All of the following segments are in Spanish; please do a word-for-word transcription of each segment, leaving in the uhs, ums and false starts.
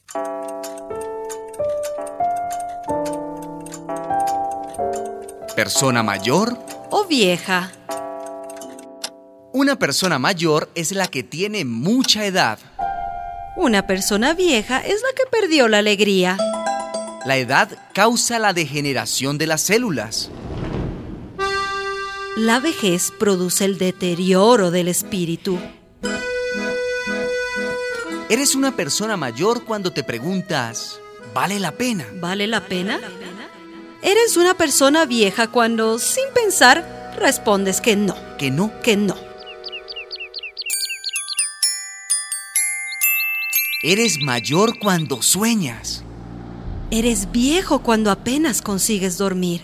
¿Persona mayor o vieja? Una persona mayor es la que tiene mucha edad. Una persona vieja es la que perdió la alegría. La edad causa la degeneración de las células. La vejez produce el deterioro del espíritu. Eres una persona mayor cuando te preguntas, ¿vale la pena? ¿Vale la pena? Eres una persona vieja cuando, sin pensar, respondes que no. ¿Que no? Que no. Eres mayor cuando sueñas. Eres viejo cuando apenas consigues dormir.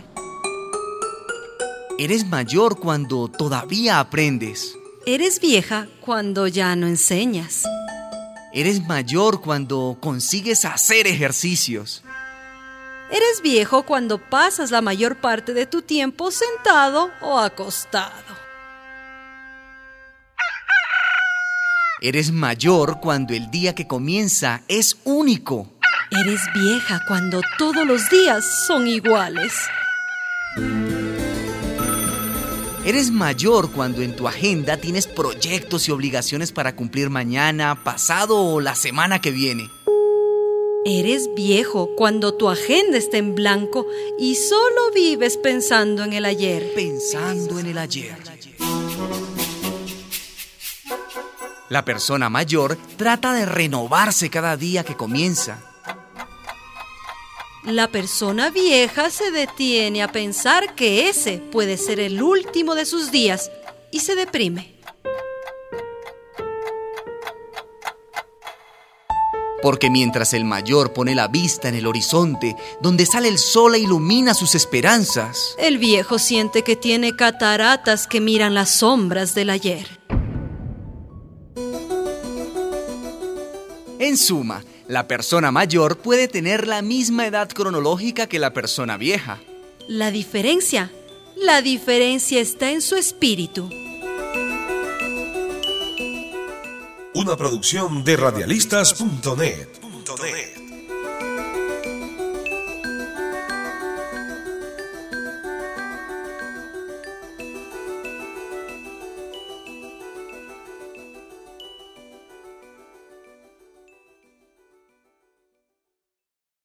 Eres mayor cuando todavía aprendes. Eres vieja cuando ya no enseñas. Eres mayor cuando consigues hacer ejercicios. Eres viejo cuando pasas la mayor parte de tu tiempo sentado o acostado. Eres mayor cuando el día que comienza es único. Eres vieja cuando todos los días son iguales. Eres mayor cuando en tu agenda tienes proyectos y obligaciones para cumplir mañana, pasado o la semana que viene. Eres viejo cuando tu agenda está en blanco y solo vives pensando en el ayer. Pensando en el ayer. La persona mayor trata de renovarse cada día que comienza. La persona vieja se detiene a pensar que ese puede ser el último de sus días y se deprime. Porque mientras el mayor pone la vista en el horizonte, donde sale el sol e ilumina sus esperanzas, el viejo siente que tiene cataratas que miran las sombras del ayer. En suma, la persona mayor puede tener la misma edad cronológica que la persona vieja. La diferencia, la diferencia está en su espíritu. Una producción de radialistas punto net.